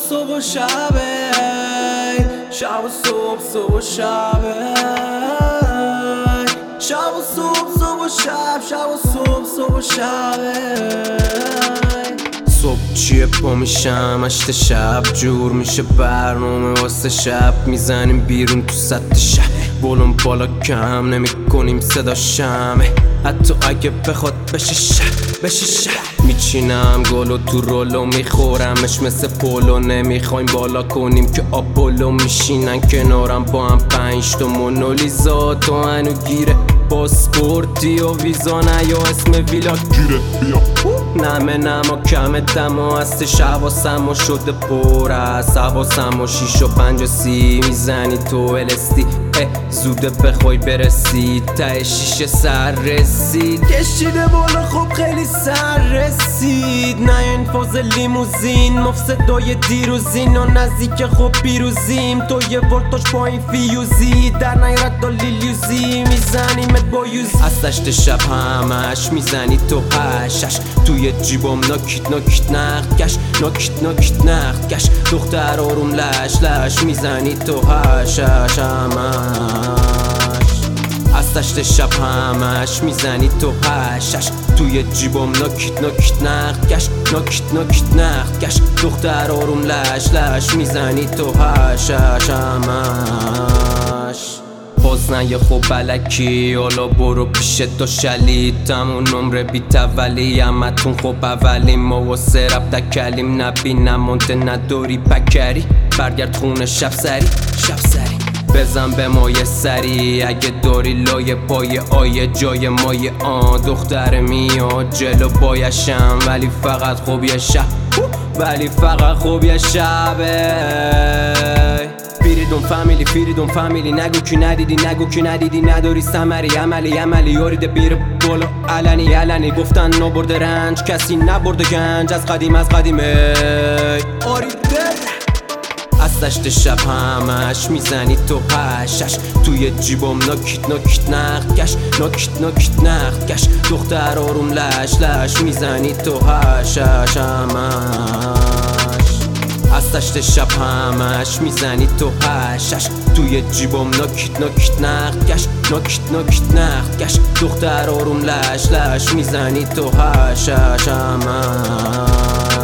صبح و شبه، شب و صبح صبح و شبه، شب و صبح صبح و شب، شب و صبح صبح و شبه. صبح چیه پا میشم 8 شب، جور میشه برنامه واسه شب. میزنیم بیرون تو سطح شب، ولوم بالا کم نمی کنیم صدا شمه. حتی اگه بخواد بشه شب میچینم گلو تو رولو، میخورمش مثل پولو. نمیخوایم بالا کنیم که آپولو، میشینن کنارم با هم 5 تا مونولیزا. تو هنو گیره پاسپورتی و ویزا نه یا اسم ویلا گیره بیا. نمه نما کم دما هستش، حواسم شده پر است. حواسم 6 و 5 و 30 میزنی تو الستی. زوده بخوای برسی ته شیشه سر رسید. کشیده بالا خب خیلی سر رسید. نه این فاز لیموزین مفسدای دیروزین و نزدیک خب پیروزیم. تو یه ولتاژ پایین فیوزی در نیرد و لیلیوزی میزنیمت با یوز. از 8 شب همش میزنی تو هشش. توی جیبم ناکیت نقد کش، ناکیت نقد کش. دختر آروم لش میزنی تو هشش همش. از 8 شب همش میزنی تو هشش. توی جیبم ناکیت نقد کش، ناکیت نقد کش. دختر آروم لش میزنی تو هشش همش. باز نه یه خوب بلکی حالا برو پیش تو شلیدم. اون نمره بیت اولی همتون خوب اولی. ما و سرب دکلیم نبینم مونده نداری پکری. برگرد خونه شب سری بزن به مایه سری. اگه داری لایه پای آیه جای مایه دختر میاد جلو بایشم. ولی فقط خوب یه شب، ولی فقط خوب یه شبه. فریدون فامیلی نگو که ندیدی نداری سمری. عملی یارید بیر بالا علنی گفتن نبرده رنج کسی نبرده گنج. از قدیمه آریده. از 8 شب همش میزنی تو هشش. توی جیبم ناکیت نقد کش، ناکیت نقد کش. دختر آروم لش میزنی تو هشش همش. از 8 شب همش میزنی تو هشش. توی جیبم ناکیت نقد کش، ناکیت نقد کش. دختر آروم لش میزنی تو هشش همش.